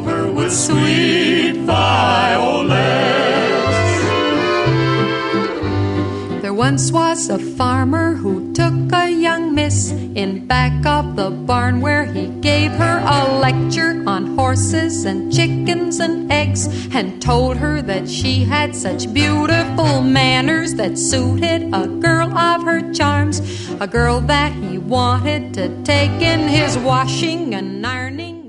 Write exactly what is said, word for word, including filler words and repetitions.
over with sweet violets. There once was a farmer who took a young miss in back of the barn, where he gave her a lecture on horses and chickens and eggs, and told her that she had such beautiful manners that suited a girl of her charms, a girl that he wanted to take in his washing and ironing.